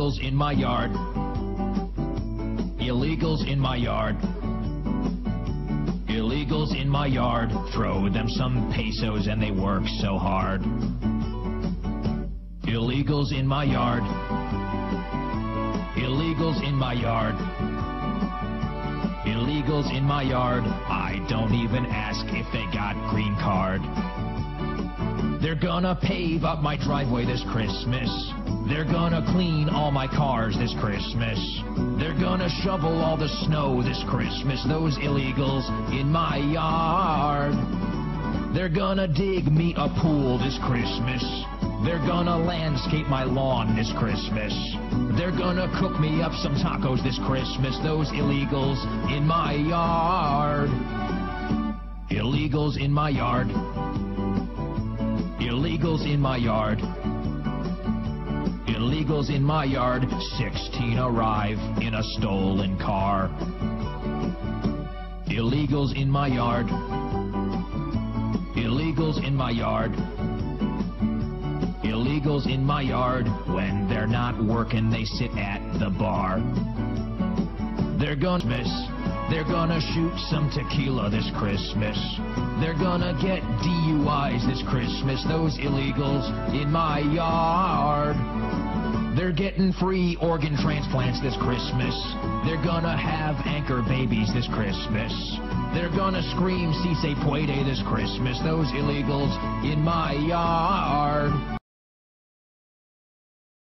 Illegals in my yard. Illegals in my yard. Illegals in my yard. Throw them some pesos and they work so hard. Illegals in my yard. Illegals in my yard. Illegals in my yard. I don't even ask if they got green card. They're gonna pave up my driveway this Christmas. They're gonna clean all my cars this Christmas. They're gonna shovel all the snow this Christmas. Those illegals in my yard. They're gonna dig me a pool this Christmas. They're gonna landscape my lawn this Christmas. They're gonna cook me up some tacos this Christmas. Those illegals in my yard. Illegals in my yard. Illegals in my yard. Illegals in my yard. 16 arrive in a stolen car. Illegals in my yard. Illegals in my yard. Illegals in my yard. When they're not working, they sit at the bar. They're gonna miss. They're gonna shoot some tequila this Christmas. They're gonna get DUIs this Christmas. Those illegals in my yard. They're getting free organ transplants this Christmas. They're gonna have anchor babies this Christmas. They're gonna scream si se puede this Christmas. Those illegals in my yard.